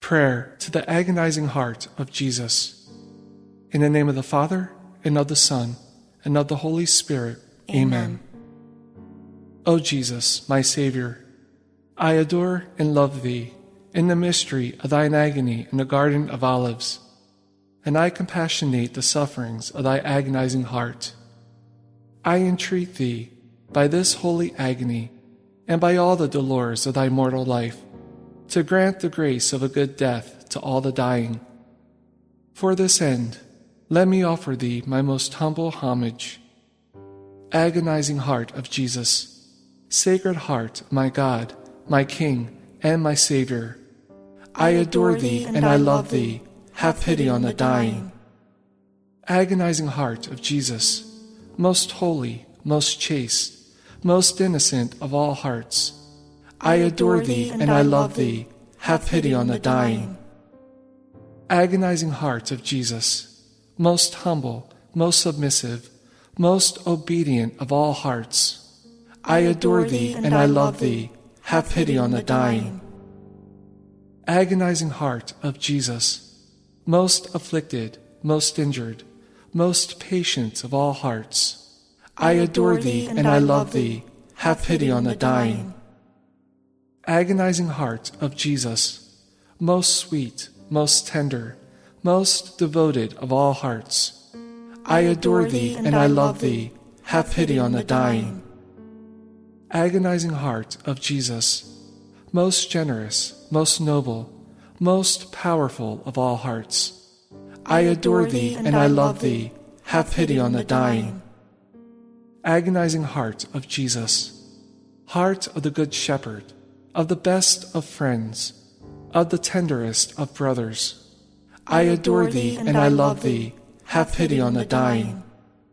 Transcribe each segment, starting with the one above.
Prayer to the agonizing heart of Jesus. In the name of the Father, and of the Son, and of the Holy Spirit. Amen. O Jesus, my Savior, I adore and love Thee in the mystery of Thine agony in the Garden of Olives, and I compassionate the sufferings of Thy agonizing heart. I entreat Thee, by this holy agony, and by all the dolors of Thy mortal life, to grant the grace of a good death to all the dying. For this end, let me offer Thee my most humble homage. Agonizing heart of Jesus, Sacred Heart, my God, my King, and my Savior, I adore Thee and I love Thee. Have pity on the dying. Agonizing heart of Jesus, most holy, most chaste, most innocent of all hearts, I adore Thee and I love Thee. Have pity on the dying. Agonizing heart of Jesus, most humble, most submissive, most obedient of all hearts, I adore Thee and I love Thee. Have pity on the dying. Agonizing heart of Jesus, most afflicted, most injured, most patient of all hearts, I adore Thee and I love Thee. Have pity on the dying. Agonizing heart of Jesus, most sweet, most tender, most devoted of all hearts, I adore Thee and I love Thee. Have pity on the dying. Agonizing heart of Jesus, most generous, most noble, most powerful of all hearts, I adore Thee and I love Thee. Have pity on the dying. Agonizing heart of Jesus, heart of the Good Shepherd, of the best of friends, of the tenderest of brothers, I adore Thee and I love Thee. Have pity on the dying.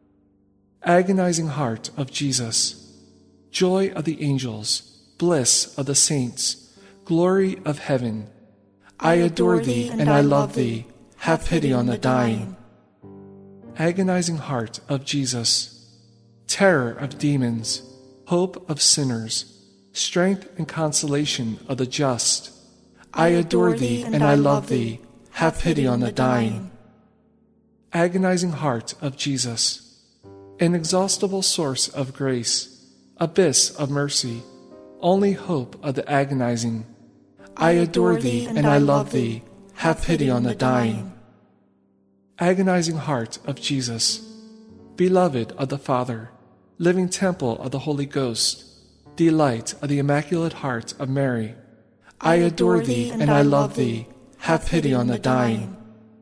Agonizing heart of Jesus, joy of the angels, bliss of the saints, glory of heaven, I adore Thee and I love Thee. Have pity on the dying. Agonizing heart of Jesus, terror of demons, hope of sinners, strength and consolation of the just, I adore Thee and I love Thee. Have pity on the dying. Agonizing heart of Jesus, inexhaustible source of grace, abyss of mercy, only hope of the agonizing, I adore Thee and I love Thee. Have pity on the dying. Agonizing heart of Jesus, beloved of the Father, living temple of the Holy Ghost, delight of the Immaculate Heart of Mary, I adore Thee and I love Thee. Have pity on the dying.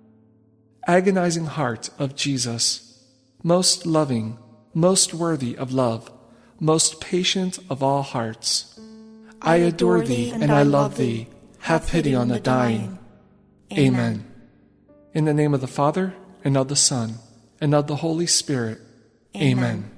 Agonizing heart of Jesus, most loving, most worthy of love, most patient of all hearts, I adore Thee and I love Thee. Have pity on the dying. Amen. In the name of the Father, and of the Son, and of the Holy Spirit. Amen.